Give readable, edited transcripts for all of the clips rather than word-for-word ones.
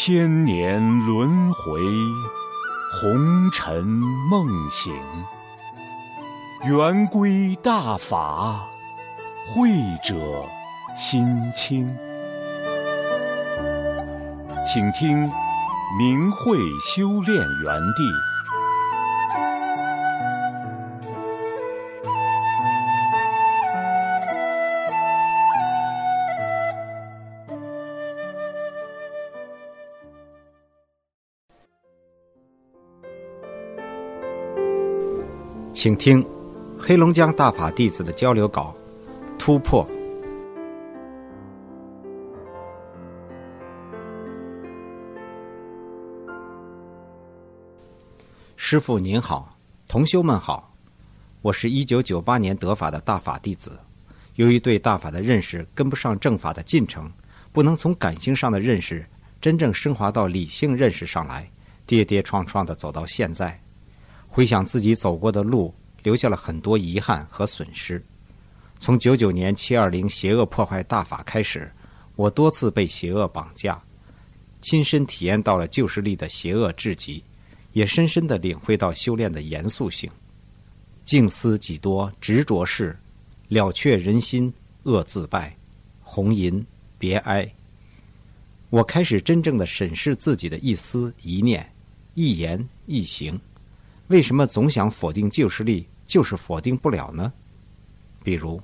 千年轮回，红尘梦醒。圆规大法，慧者心清。请听明慧修炼园地。 请听黑龙江大法弟子的交流稿，突破。师父您好，同修们好，我是1998年得法的大法弟子。由于对大法的认识跟不上正法的进程，不能从感性上的认识真正升华到理性认识上来，跌跌撞撞地走到现在。回想自己走过的路，留下了很多遗憾和损失。从99年720邪恶破坏大法开始，我多次被邪恶绑架，亲身体验到了旧势力的邪恶至极，也深深地领会到修炼的严肃性。静思己多执着事，了却人心恶自败，红吟别哀。我开始真正地审视自己的一思一念，一言一行。为什么总想否定旧势力，就是否定不了呢？比如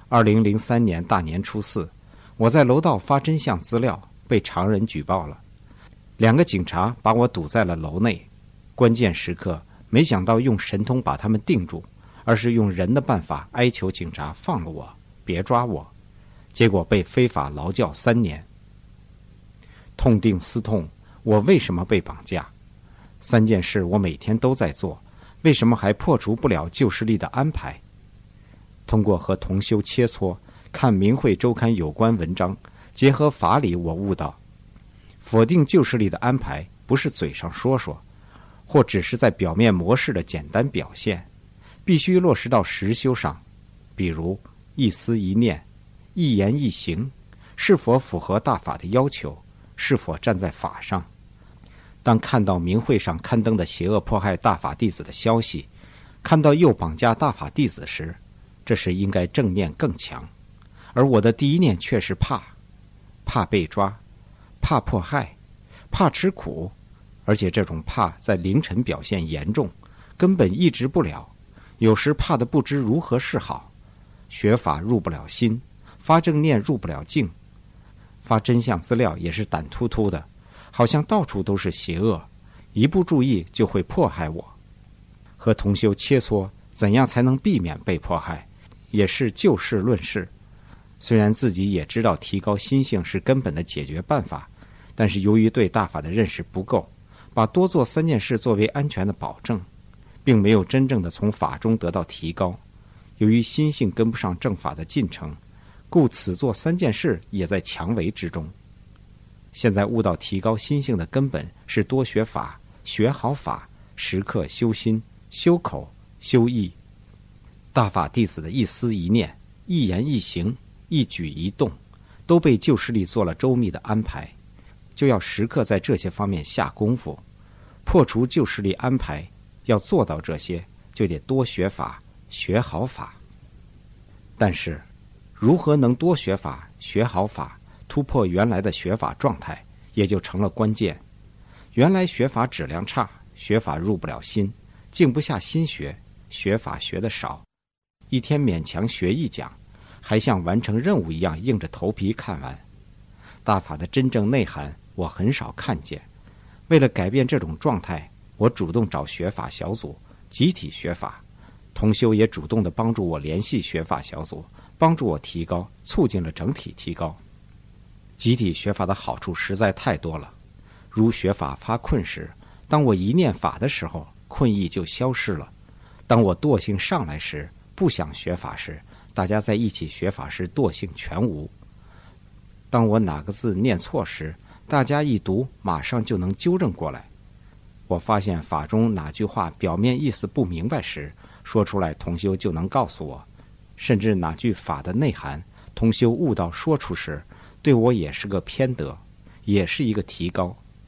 2003年大年初4，我在楼道发真相资料，被常人举报了。2个警察把我堵在了楼内，关键时刻没想到用神通把他们定住，而是用人的办法哀求警察放了我，别抓我。结果被非法劳教3年。痛定思痛，我为什么被绑架？3件事我每天都在做，为什么还破除不了旧势力的安排？通过和同修切磋，看明慧周刊有关文章，结合法理，我悟到，否定旧势力的安排不是嘴上说说，或只是在表面模式的简单表现，必须落实到实修上。比如一思一念，一言一行，是否符合大法的要求，是否站在法上。当看到明慧上刊登的邪恶迫害大法弟子的消息，看到又绑架大法弟子时，这时应该正念更强，而我的第一念却是怕被抓，怕迫害，怕吃苦，而且这种怕在凌晨表现严重，根本抑制不了，有时怕得不知如何是好，学法入不了心，发正念入不了境，发真相资料也是胆突突的，好像到处都是邪恶，一不注意就会迫害我。和同修切磋，怎样才能避免被迫害，也是就事论事。虽然自己也知道提高心性是根本的解决办法，但是由于对大法的认识不够，把多做3件事作为安全的保证，并没有真正的从法中得到提高。由于心性跟不上正法的进程，故此做3件事也在强为之中。现在悟到提高心性的根本是多学法，学好法，时刻修心、修口、修意。大法弟子的一思一念、一言一行、一举一动，都被旧势力做了周密的安排，就要时刻在这些方面下功夫。破除旧势力安排，要做到这些，就得多学法，学好法。但是，如何能多学法、学好法，突破原来的学法状态，也就成了关键。原来学法质量差，学法入不了心，静不下心学，学法学得少，一天勉强学一讲，还像完成任务一样硬着头皮看完。大法的真正内涵我很少看见。为了改变这种状态，我主动找学法小组，集体学法。同修也主动地帮助我联系学法小组，帮助我提高，促进了整体提高。集体学法的好处实在太多了，如学法发困时，当我一念法的时候，困意就消失了；当我惰性上来时，不想学法时，大家在一起学法时惰性全无；当我哪个字念错时，大家一读马上就能纠正过来。我发现法中哪句话表面意思不明白时，说出来同修就能告诉我，甚至哪句法的内涵同修悟到说出时，对我也是个偏得，也是一个提高。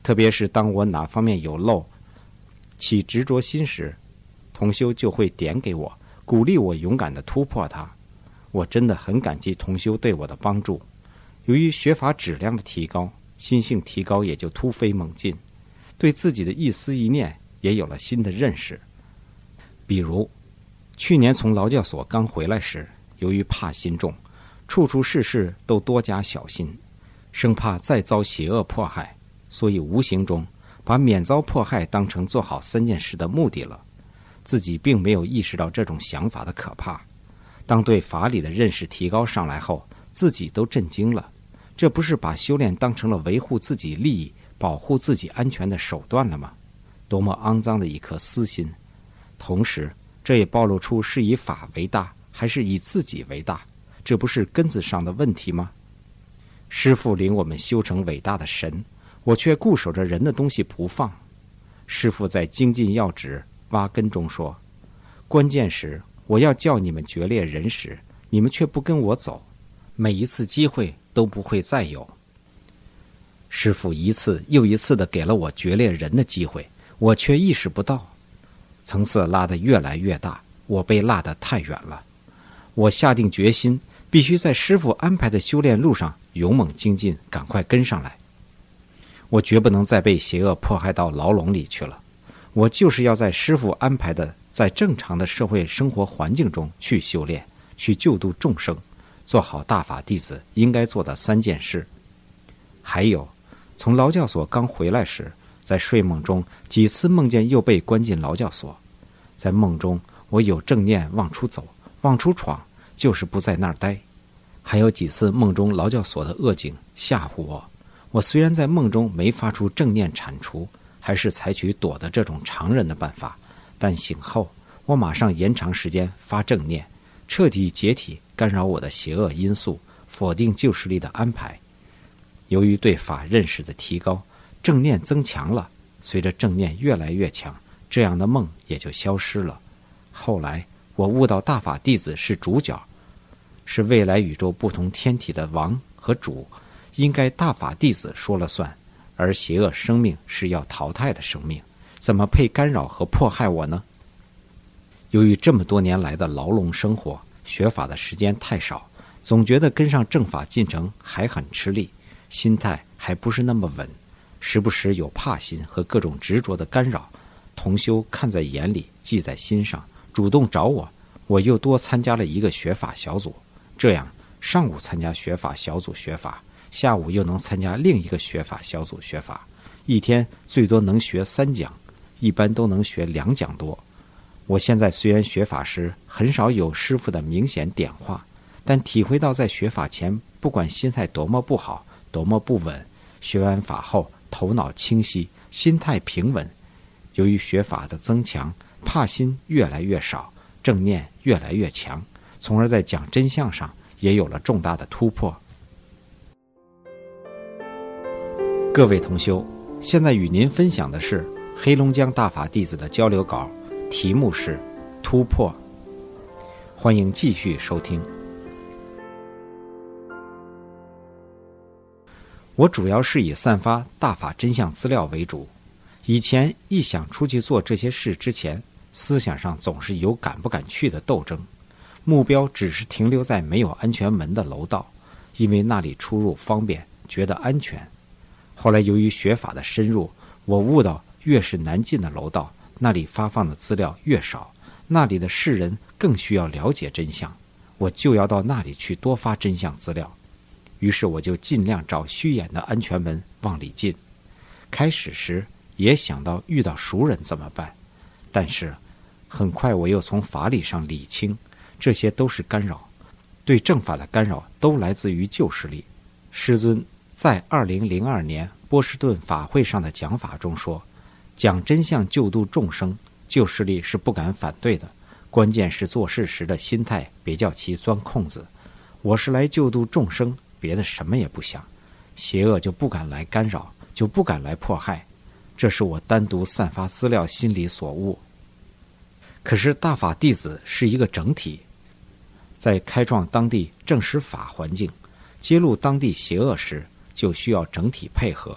特别是当我哪方面有漏，起执着心时，同修就会点给我，鼓励我勇敢地突破它。我真的很感激同修对我的帮助。由于学法质量的提高，心性提高也就突飞猛进，对自己的一思一念也有了新的认识。比如去年从劳教所刚回来时，由于怕心重，处处事事都多加小心，生怕再遭邪恶迫害，所以无形中把免遭迫害当成做好3件事的目的了。自己并没有意识到这种想法的可怕。当对法理的认识提高上来后，自己都震惊了。这不是把修炼当成了维护自己利益、保护自己安全的手段了吗？多么肮脏的一颗私心！同时，这也暴露出是以法为大，还是以自己为大，这不是根子上的问题吗？师父领我们修成伟大的神，我却固守着人的东西不放。师父在精进要旨挖根中说，关键时我要叫你们决裂人时，你们却不跟我走，每一次机会都不会再有。师父一次又一次地给了我决裂人的机会，我却意识不到，层次拉得越来越大，我被落得太远了。我下定决心，必须在师父安排的修炼路上勇猛精进，赶快跟上来。我绝不能再被邪恶迫害到牢笼里去了。我就是要在师父安排的在正常的社会生活环境中去修炼，去救度众生，做好大法弟子应该做的3件事。还有，从劳教所刚回来时，在睡梦中几次梦见又被关进劳教所。在梦中我有正念往出走，往出闯，就是不在那儿待。还有几次梦中劳教所的恶境吓唬我，我虽然在梦中没发出正念铲除，还是采取躲的这种常人的办法，但醒后我马上延长时间发正念，彻底解体干扰我的邪恶因素，否定救世力的安排。由于对法认识的提高，正念增强了，随着正念越来越强，这样的梦也就消失了。后来我悟到大法弟子是主角，是未来宇宙不同天体的王和主，应该大法弟子说了算，而邪恶生命是要淘汰的生命，怎么配干扰和迫害我呢？由于这么多年来的牢笼生活，学法的时间太少，总觉得跟上正法进程还很吃力，心态还不是那么稳，时不时有怕心和各种执着的干扰。同修看在眼里，记在心上，主动找我，我又多参加了一个学法小组。这样上午参加学法小组学法，下午又能参加另一个学法小组学法，一天最多能学3讲，一般都能学2讲多。我现在虽然学法时很少有师父的明显点化，但体会到在学法前，不管心态多么不好，多么不稳，学完法后头脑清晰，心态平稳。由于学法的增强，怕心越来越少，正念越来越强，从而在讲真相上也有了重大的突破。各位同修，现在与您分享的是黑龙江大法弟子的交流稿，题目是突破，欢迎继续收听。我主要是以散发大法真相资料为主，以前一想出去做这些事之前，思想上总是有敢不敢去的斗争，目标只是停留在没有安全门的楼道，因为那里出入方便，觉得安全。后来由于学法的深入，我悟到越是难进的楼道，那里发放的资料越少，那里的世人更需要了解真相，我就要到那里去多发真相资料。于是我就尽量找虚掩的安全门往里进。开始时也想到遇到熟人怎么办，但是很快我又从法理上理清，这些都是干扰，对正法的干扰都来自于旧势力。师尊在2002年波士顿法会上的讲法中说，讲真相救度众生，旧势力是不敢反对的，关键是做事时的心态，别叫其钻空子。我是来救度众生，别的什么也不想，邪恶就不敢来干扰，就不敢来迫害，这是我单独散发资料心里所悟。可是大法弟子是一个整体，在开创当地正实法环境，揭露当地邪恶时，就需要整体配合，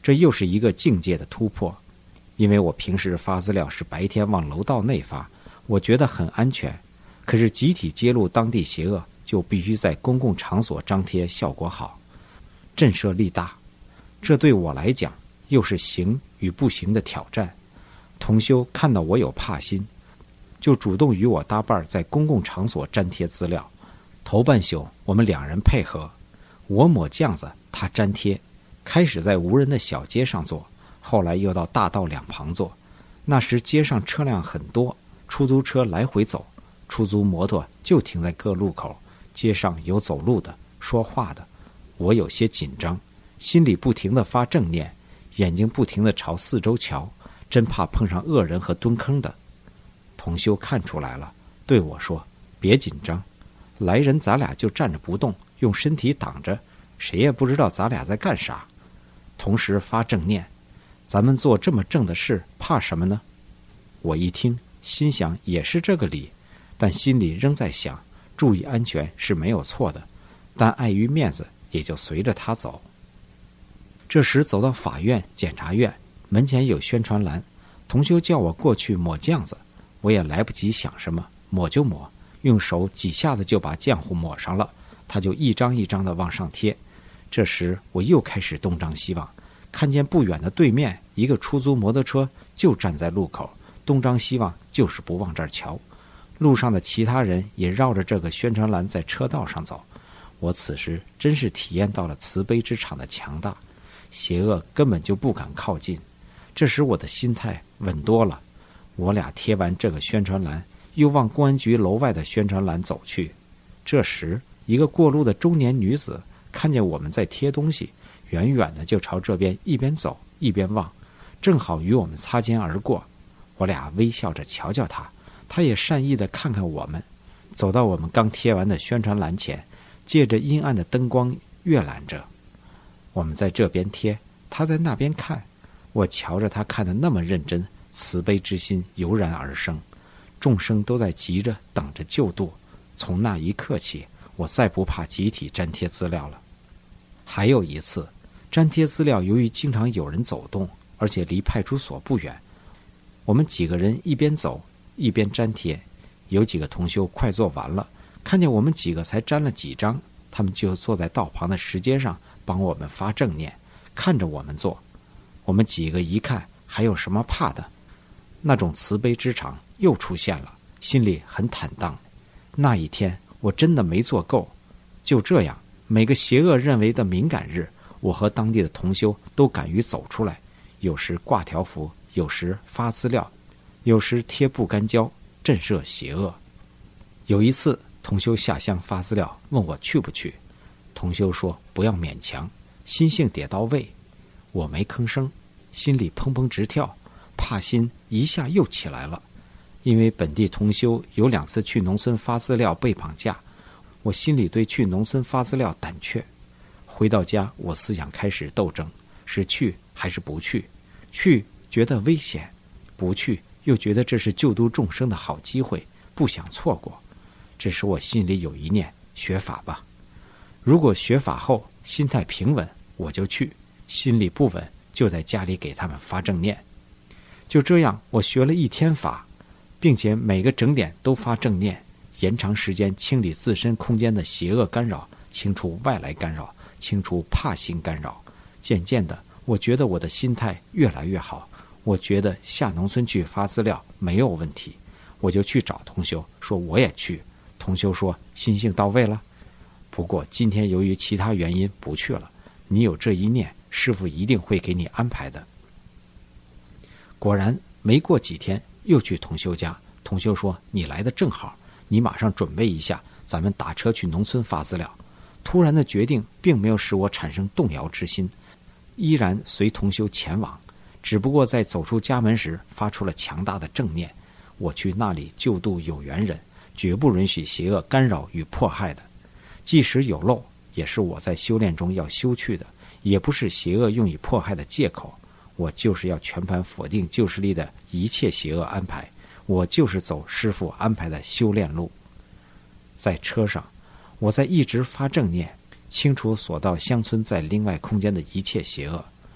这又是一个境界的突破。因为我平时发资料是白天往楼道内发，我觉得很安全，可是集体揭露当地邪恶就必须在公共场所张贴，效果好，震慑力大。这对我来讲又是行与不行的挑战。同修看到我有怕心，就主动与我搭伴在公共场所粘贴资料。头半宿我们两人配合，我抹酱子，他粘贴。开始在无人的小街上做，后来又到大道两旁做。那时街上车辆很多，出租车来回走，出租摩托就停在各路口，街上有走路的，说话的。我有些紧张，心里不停地发正念，眼睛不停地朝四周瞧，真怕碰上恶人和蹲坑的。同修看出来了，对我说：“别紧张，来人咱俩就站着不动，用身体挡着，谁也不知道咱俩在干啥。”同时发正念：“咱们做这么正的事，怕什么呢？”我一听，心想也是这个理，但心里仍在想，注意安全是没有错的，但碍于面子，也就随着他走。这时走到法院、检察院，门前有宣传栏，同修叫我过去抹酱子，我也来不及想什么，抹就抹，用手几下子就把浆糊抹上了，他就一张一张的往上贴。这时我又开始东张西望，看见不远的对面一个出租摩托车就站在路口，东张西望，就是不往这儿瞧。路上的其他人也绕着这个宣传栏在车道上走。我此时真是体验到了慈悲之场的强大，邪恶根本就不敢靠近。这时我的心态稳多了。我俩贴完这个宣传栏，又往公安局楼外的宣传栏走去。这时一个过路的中年女子看见我们在贴东西，远远的就朝这边一边走一边望，正好与我们擦肩而过。我俩微笑着瞧瞧她，她也善意的看看我们。走到我们刚贴完的宣传栏前，借着阴暗的灯光阅览着。我们在这边贴，她在那边看。我瞧着她看得那么认真，慈悲之心油然而生。众生都在急着等着救度。从那一刻起，我再不怕集体粘贴资料了。还有一次，粘贴资料由于经常有人走动，而且离派出所不远，我们几个人一边走一边粘贴。有几个同修快做完了，看见我们几个才粘了几张，他们就坐在道旁的石阶上帮我们发正念，看着我们做。我们几个一看，还有什么怕的？那种慈悲之场又出现了，心里很坦荡。那一天我真的没做够。就这样，每个邪恶认为的敏感日，我和当地的同修都敢于走出来，有时挂条幅，有时发资料，有时贴不干胶，震慑邪恶。有一次同修下乡发资料，问我去不去。同修说不要勉强，心性得到位。我没吭声，心里砰砰直跳，怕心一下又起来了。因为本地同修有2次去农村发资料被绑架，我心里对去农村发资料胆怯。回到家，我思想开始斗争，是去还是不去？去觉得危险，不去又觉得这是救度众生的好机会，不想错过。这时我心里有一念，学法吧。如果学法后心态平稳，我就去；心里不稳，就在家里给他们发正念。就这样，我学了1天法，并且每个整点都发正念，延长时间清理自身空间的邪恶干扰，清除外来干扰，清除怕心干扰。渐渐的，我觉得我的心态越来越好，我觉得下农村去发资料没有问题。我就去找同修，说我也去。同修说心性到位了，不过今天由于其他原因不去了，你有这一念，师父一定会给你安排的。果然没过几天又去同修家，同修说你来的正好，你马上准备一下，咱们打车去农村发资料。突然的决定并没有使我产生动摇之心，依然随同修前往，只不过在走出家门时发出了强大的正念，我去那里救度有缘人，绝不允许邪恶干扰与迫害的。即使有漏，也是我在修炼中要修去的，也不是邪恶用以迫害的借口。我就是要全盘否定旧势力的一切邪恶安排，我就是走师父安排的修炼路。在车上，我在一直发正念，清除所到乡村在另外空间的一切邪恶。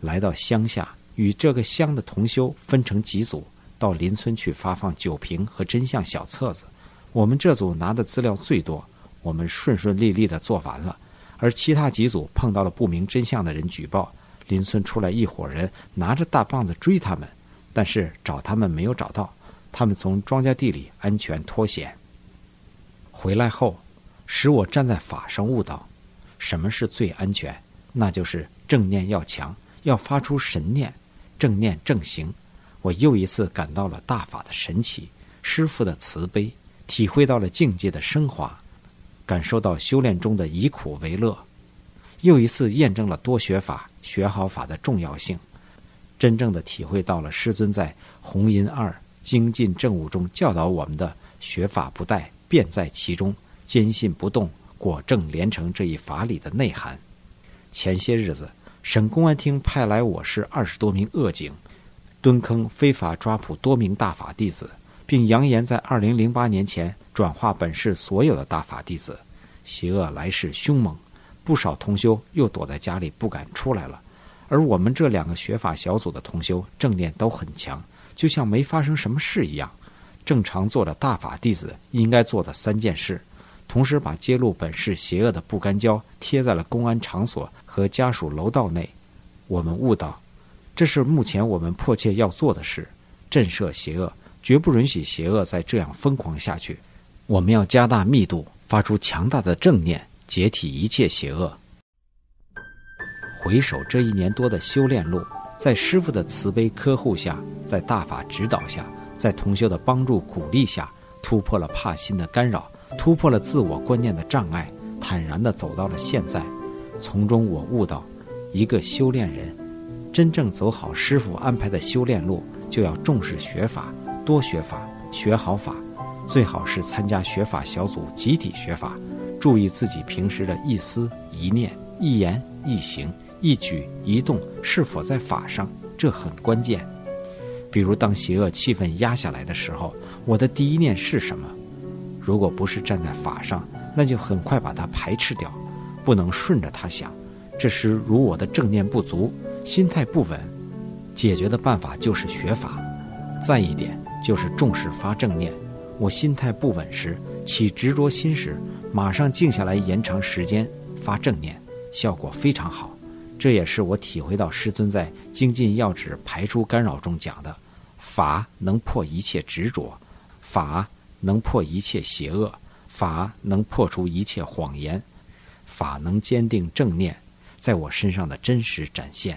来到乡下，与这个乡的同修分成几组，到邻村去发放酒瓶和真相小册子。我们这组拿的资料最多，我们顺顺利利地做完了。而其他几组碰到了不明真相的人举报，邻村出来一伙人拿着大棒子追他们，但是找他们没有找到，他们从庄稼地里安全脱险。回来后，使我站在法上悟道，什么是最安全？那就是正念要强，要发出神念，正念正行。我又一次感到了大法的神奇，师父的慈悲，体会到了境界的升华，感受到修炼中的以苦为乐，又一次验证了多学法、学好法的重要性，真正的体会到了师尊在弘音2精进正悟中教导我们的学法不怠，便在其中，坚信不动，果证连成这一法理的内涵。前些日子，省公安厅派来我市20多名恶警，蹲坑非法抓捕多名大法弟子，并扬言在2008年前转化本市所有的大法弟子。邪恶来势凶猛，不少同修又躲在家里不敢出来了。而我们这2个学法小组的同修正念都很强，就像没发生什么事一样。正常做的大法弟子应该做的3件事，同时把揭露本市邪恶的不干胶贴在了公安场所和家属楼道内。我们悟到，这是目前我们迫切要做的事，震慑邪恶，绝不允许邪恶再这样疯狂下去。我们要加大密度，发出强大的正念，解体一切邪恶。回首这1年多的修炼路，在师父的慈悲呵护下，在大法指导下，在同修的帮助鼓励下，突破了怕心的干扰，突破了自我观念的障碍，坦然地走到了现在。从中我悟到，一个修炼人真正走好师父安排的修炼路，就要重视学法，多学法，学好法，最好是参加学法小组集体学法，注意自己平时的一思一念、一言一行、一举一动是否在法上，这很关键。比如当邪恶气氛压下来的时候，我的第一念是什么？如果不是站在法上，那就很快把它排斥掉，不能顺着它想。这时如我的正念不足，心态不稳，解决的办法就是学法。再一点就是重视发正念。我心态不稳时，起执着心时，马上静下来，延长时间发正念，效果非常好。这也是我体会到师尊在精进要旨排除干扰中讲的，法能破一切执着，法能破一切邪恶，法能破除一切谎言，法能坚定正念，在我身上的真实展现。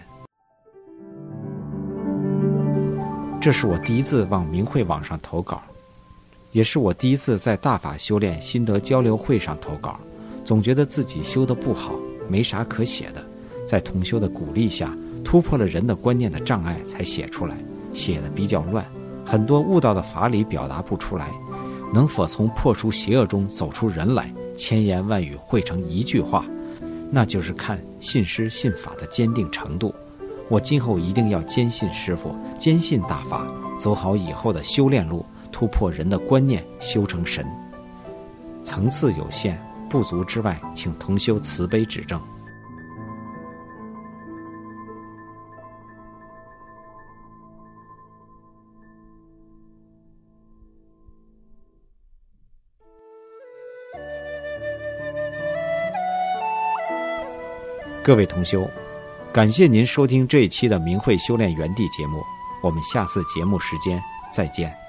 这是我第一次往明慧网上投稿，也是我第一次在大法修炼心得交流会上投稿。总觉得自己修得不好，没啥可写的，在同修的鼓励下，突破了人的观念的障碍才写出来，写得比较乱，很多悟道的法理表达不出来。能否从破除邪恶中走出人来，千言万语汇成一句话，那就是看信师信法的坚定程度。我今后一定要坚信师父，坚信大法，走好以后的修炼路，突破人的观念，修成神。层次有限，不足之外，请同修慈悲指正。各位同修，感谢您收听这一期的明慧修炼园地节目，我们下次节目时间再见。